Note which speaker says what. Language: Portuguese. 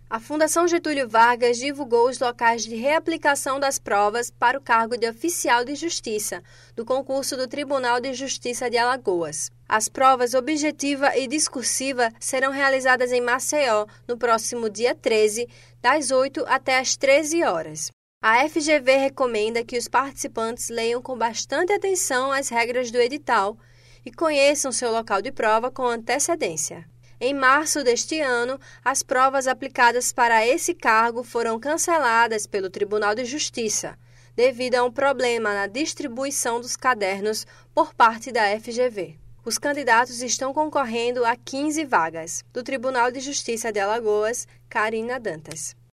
Speaker 1: A Fundação Getúlio Vargas divulgou os locais de reaplicação das provas para o cargo de oficial de justiça do concurso do Tribunal de Justiça de Alagoas. As provas objetiva e discursiva serão realizadas em Maceió no próximo dia 13, das 8 até as 13 horas. A FGV recomenda que os participantes leiam com bastante atenção as regras do edital e conheçam seu local de prova com antecedência. Em março deste ano, as provas aplicadas para esse cargo foram canceladas pelo Tribunal de Justiça, devido a um problema na distribuição dos cadernos por parte da FGV. Os candidatos estão concorrendo a 15 vagas. Do Tribunal de Justiça de Alagoas, Karina Dantas.